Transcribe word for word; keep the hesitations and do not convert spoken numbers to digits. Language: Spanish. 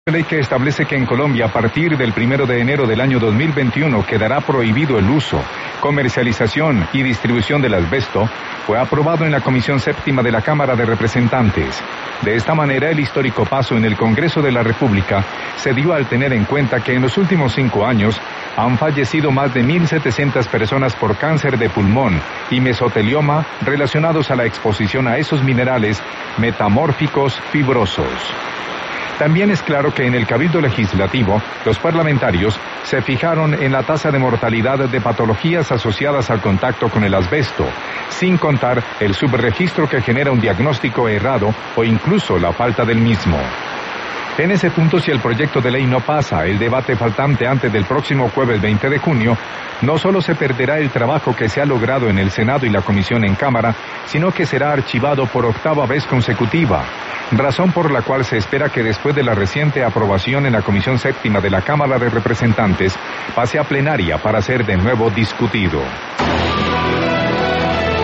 Ley que establece que en Colombia a partir del primero de enero del año dos mil veintiuno quedará prohibido el uso, comercialización y distribución del asbesto, fue aprobado en la Comisión Séptima de la Cámara de Representantes. De esta manera, el histórico paso en el Congreso de la República se dio al tener en cuenta que en los últimos cinco años han fallecido más de mil setecientas personas por cáncer de pulmón y mesotelioma relacionados a la exposición a esos minerales metamórficos fibrosos. También es claro que en el Cabildo Legislativo, los parlamentarios se fijaron en la tasa de mortalidad de patologías asociadas al contacto con el asbesto, sin contar el subregistro que genera un diagnóstico errado o incluso la falta del mismo. En ese punto, si el proyecto de ley no pasa el debate faltante antes del próximo jueves veinte de junio, no solo se perderá el trabajo que se ha logrado en el Senado y la Comisión en Cámara, sino que será archivado por octava vez consecutiva, razón por la cual se espera que después de la reciente aprobación en la Comisión Séptima de la Cámara de Representantes, pase a plenaria para ser de nuevo discutido.